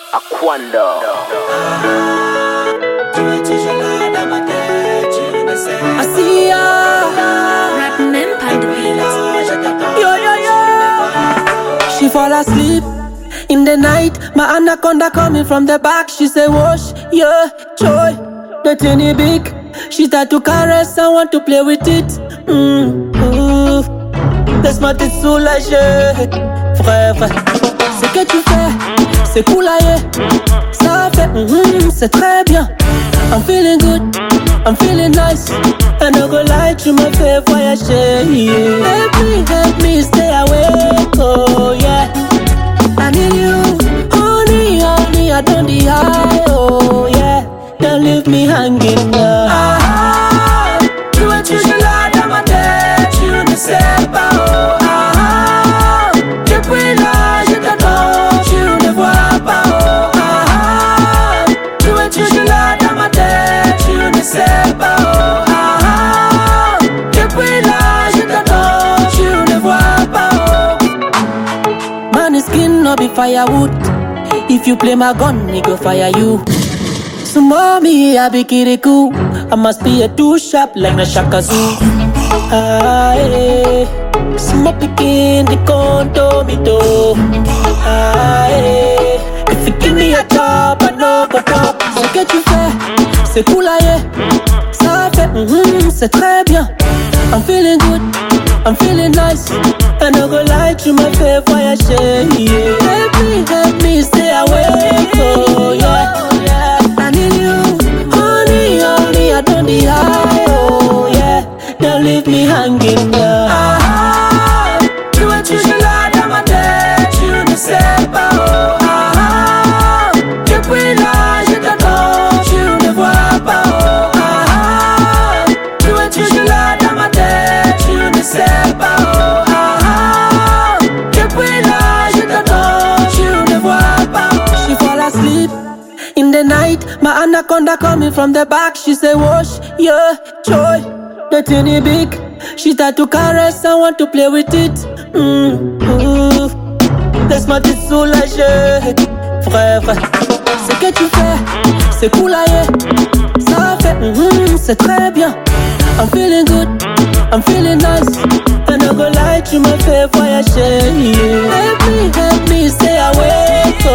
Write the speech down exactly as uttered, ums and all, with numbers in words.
Aquando. Tu es toujours là dans ma tête, tu ne sais pas. Asia, Rap même pas de beat. yo yo yo. She fall asleep in the night. My anaconda coming from the back. She say wash, yeah, joy. The tiny big. She start to caress. I want to play with it. Mm, ooh. Laisse-moi te soulager, frère, frère. Ce que tu fais, c'est cool aïe. Ça fait, mm, c'est très bien. I'm feeling good, I'm feeling nice. I no go lie, tu me fais voyager, yeah. Help me, help me stay awake, oh yeah. I need you, honey, honey, I don't die, oh yeah. Don't leave me hanging, uh. Ah, tu es toujours là dans ma tête, tu ne sais pas, oh ah, depuis là je t'attends, tu ne vois pas, oh ah, tu es toujours là dans ma tête, tu ne sais pas, oh ah, depuis là je t'attends, tu ne vois pas, oh. Man, his skin no be firewood. If you play my gun, he go fire you. So mommy, I be kirikou. I must be a too sharp like na Shaka Zoo. Ah, eh. Small picking the condo me do. Ah, eh. If you give me a job, I know go top. Ce que tu fais, c'est cool aïe. Ça fait, mm, c'est très bien. I'm feeling good, I'm feeling nice. I no go lie, tu me fais voyager, yeah. Help me, help me stay awake, oh yeah. I need you, honey, honey, I don't die, oh yeah. Don't leave me hanging, yeah. Ah, tu es toujours là dans ma tête, tu ne sais pas, oh ah, depuis là je t'attends, tu ne vois pas, oh ah, tu es toujours là dans ma tête, tu ne sais pas, oh ah, depuis là je t'attends, tu ne vois pas, oh. She fall asleep in the night. My anaconda coming from the back. She say wash, yeah, joy. The tiny big. She start to caress. I want to play with it. Mm, ooh. Laisse-moi te soulager, frère, frère. Ce que tu fais, c'est cool aïe. Ça fait, mm, c'est très bien. I'm feeling good, I'm feeling nice. I no go lie, tu me fais voyager, yeah. Help me, help me stay awake,